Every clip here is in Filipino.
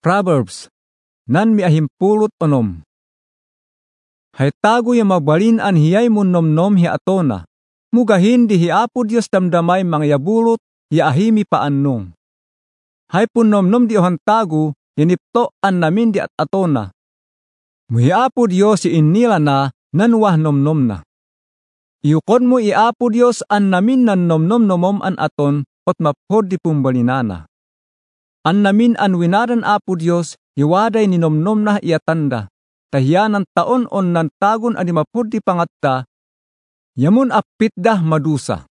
Proverbs, nan miahimpulot onom. Hay tago ya mabalin an hiyay munnomnom hi atona, mugahin di hi Apo Dios damdamay mangyabulot ya ahimi paannong. Hay punnomnom di ohan tago, yanipto an namin di at atona. Muhi Apo Dios si inila na nanwah nomnom na. Iukod mo i Apo Dios an namin nan nomnom an aton ot maphod di pumbalinana. An namin an winaran Apo Dios, iwaday ni nomnom na iatanda. Tahiyanan taon on nan tagon ani maphod di pangatta, yamun apitdah madusa.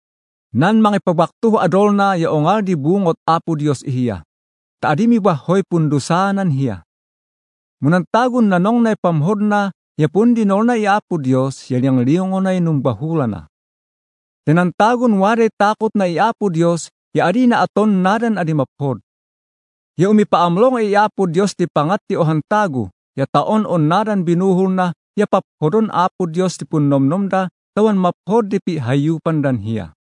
Nan mangipabaktuh adol na yaongal di bungot Apo Dios ihiya. Taadimi bahoy pundusanan hiya. Munan tagon nanong na ipamhod na, yapun dinol na i Apo Dios, yalyang liyong na inumbahula na. Tinantagon waray takot na i Apo Dios, yaadi na aton nadan adi maphod. Ya umipaamlong ay Apo Dios ti pangat ti ohan tago, ya taon on nadan binuhol na, ya paphodon Apo Dios ti punnomnom da, tawan maphod di pi hayupan dan hiya.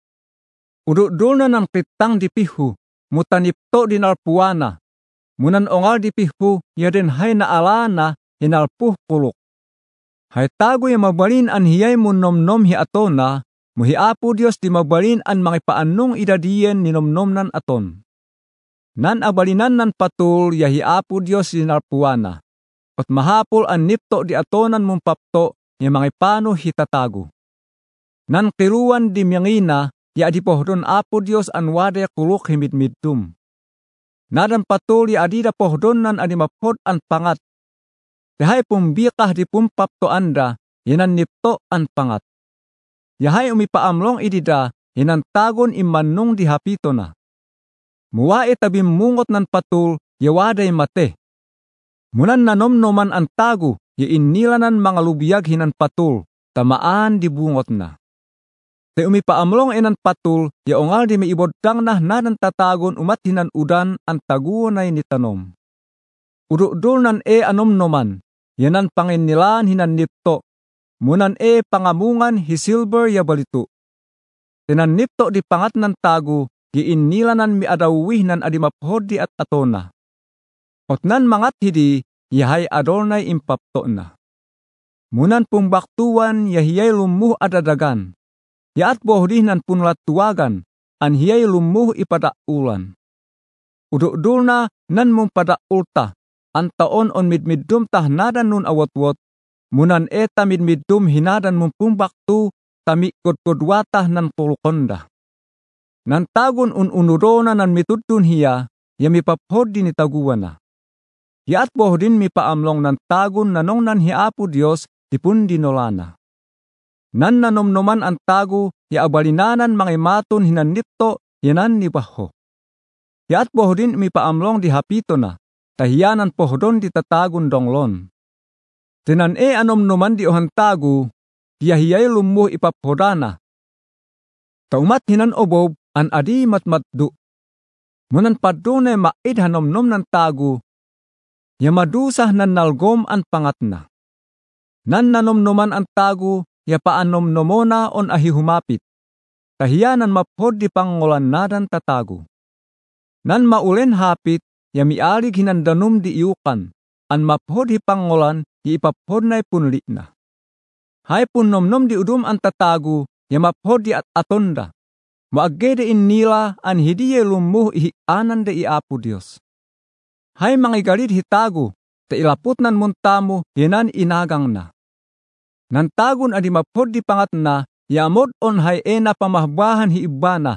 Ududul na ng kitang di pihu, mutanipto dinalpuana, munan ongal di pihu, ya din hay naalana, hinalpuh pulok. Hay tago ya mabalin an hiyay munnomnom hi atona, muhi Apo Dios di mabalin an mangipaanong idadiyen ni nomnom nan aton. Nan abalinan nan patul yahi Apo Dios dinalpuana. At mahapol an nipto di atonan mong papto ya mangipano hitatago. Nan kiruan di miyangina ya adipohdon Apo Dios an wade kulok himidmidtum. Nadan patul ya adida pohdon nan adimaphod an pangat. Yahay pumbikah di pumpapto anda yanan nipto an pangat. Yahay umipaamlong idida yanan tagon imanong di hapito na. Muwae tabimmungot nan patul, yawaday mate. Munan nanomnoman ang tago, ya inilanan mga lubiyag hinan patul, tamaan di bungot na. Te umipaamlong inan patul, ya ongal di maibodang na nanan tatagon umat hinan udan ang taguanay ni tanom. Ududul nan anomnoman, yanan panginilan hinan nipto, munan pangamungan hi silver ya balitu. Tinan nipto di pangat nan tago, giinilanan mi adawih nan adimaphod di at atona. Ot nan mangat hidi, yahay adolnay impapto na. Munan pumbaktuan, yahiyay lumuh adadagan. Yaat bohdih nan punlatuwagan, an hiyay lumuh ipadaulan. Ududul na nan mong padaulta, an taon on midmiddum tah nadan nun awatwat, munan tamidmiddum hinadan mong pumbaktu, tami kodkodwatah nan pulukonda. Nan tagon ununudona nan mitudun hiya, ya mipaphod din itaguan na. Yaat bohdin mipaamlong nan tagon nanong nan hi Apo Dios, dipun dinolana. Nan nanomnoman ang tago, ya abalinanan mangimaton hinanipto, yanan ni baho. Yaat bohdin mipaamlong di hapito na, tahiyanan pohdon di tatagon donglon. Tinan anomnoman di ohan tago, yahiyay lumuh ipaphodana. Taumat hinan obob, an adi matmatdu. Munan padunay maid hanomnom ng tago, ya madusah nan nalgom an pangat na. Nan nanomnoman ang tago, ya paanomnomona on ahihumapit. Tahiyanan maphod di pangolan nadan tatago. Nan maulen hapit, ya mialig hinandanum di iukan, an maphod hi pangolan, iipaphod na'y punli na. Hay punnomnom di udum ang tatago, ya maphod di at atonda. Maagede nila an hidiye lumuh ihianan de i Apo Dios. Hay mangigalit hitago, te ilaput nan muntamo, yanan inagang na. Nan tagon adi maphod di pangat na, yamod on hay na pamahbahan hi ibana.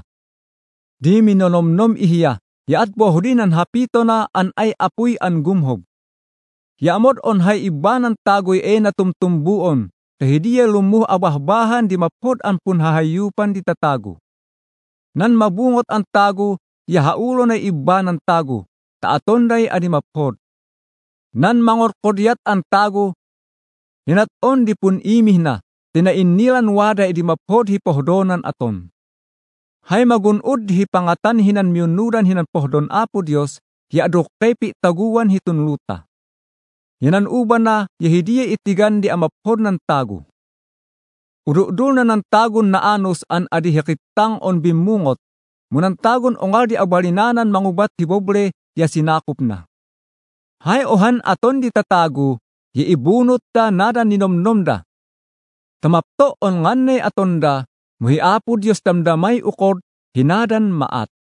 Di minonomnom ihiya, yaat bohdin an hapito na an ay apuy an gumhob. Yamod on hay ibanan tagoy na tumtumbuon, te hidiye lumuh abahbahan di maphod an punhahayupan di tatago. Nan mabungot ang tago, yahaulo na iba ng tago, taatonday adimaphod. Nan mangorkodyat ang tago, hinaton di pun imih na, tinainilan wada idimaphod hipohdonan aton. Hay magunod hi pangatan hinan miunudan hinan pohdon Apo Dios, yaadok pepi taguan hitunluta. Hinan uban na, yahidiya itigan di amaphod ng tago. Ududul na ng tagon na anos an adihikitang on bimungot, munang tagon ongal di abalinanan mangubat hibobre ya sinakop na. Hay ohan aton di tatago, ibunot da nada ninomnom da. Tamapto on nganay aton da, muhi Apo Diyos damdamay ukod, hinadan maat.